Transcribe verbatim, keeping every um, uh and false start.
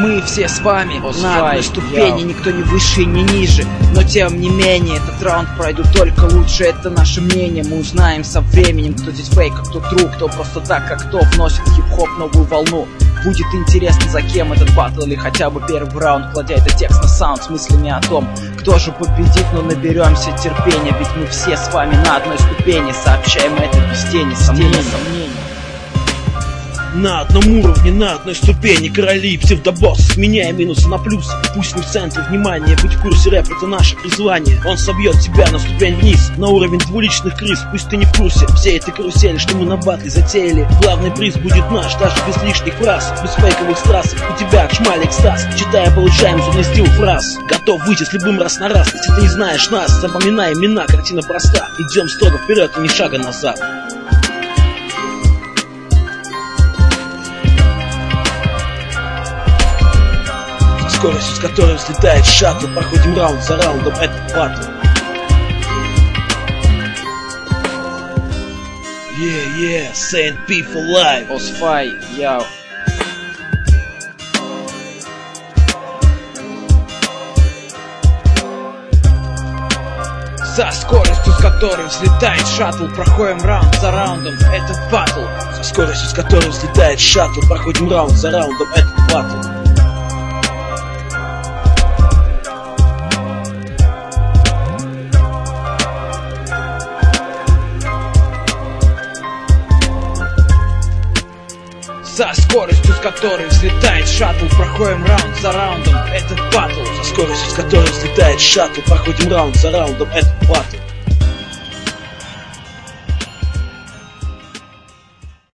мы все с вами О, на одной Spy, ступени, я. никто не выше и не ниже. Но тем не менее, этот раунд пройдут только лучше, это наше мнение. Мы узнаем со временем, кто здесь фейк, а кто тру, кто просто так, как кто вносит в хип-хоп новую волну. Будет интересно, за кем этот батл, или хотя бы первый раунд, кладя этот текст на саунд с мыслями о том, кто же победит, но наберемся терпения. Ведь мы все с вами на одной ступени, сообщаем это без тени сомнений. На одном уровне, на одной ступени, короли и псевдобосс, меняя минусы на плюсы. Пусть не в центре внимания, быть в курсе, рэп — это наше призвание. Он собьет тебя на ступень вниз, на уровень двуличных крыс. Пусть ты не в курсе всей этой карусели, что мы на батле затеяли. Главный приз будет наш, даже без лишних фраз, без фейковых страз. У тебя отшмали экстаз, читая получаем зубный стил фраз. Готов выйти с любым раз на раз, если ты не знаешь нас. Запоминай имена, картина проста. Идем строго вперед и ни шага назад. Скоростью, с которой взлетает шаттл, проходим раунд за раундом этот батл. Yeah, yeah, Saint P for life. О, Spy, я. Со скоростью, с которой взлетает шаттл, проходим раунд за раундом этот батл. Со скоростью, с которой взлетает шаттл, проходим раунд за раундом этот батл. Со скоростью, с которой взлетает шаттл, проходим раунд за раундом этот батл. Со скоростью, с которой взлетает шаттл, проходим раунд за раундом этот батл.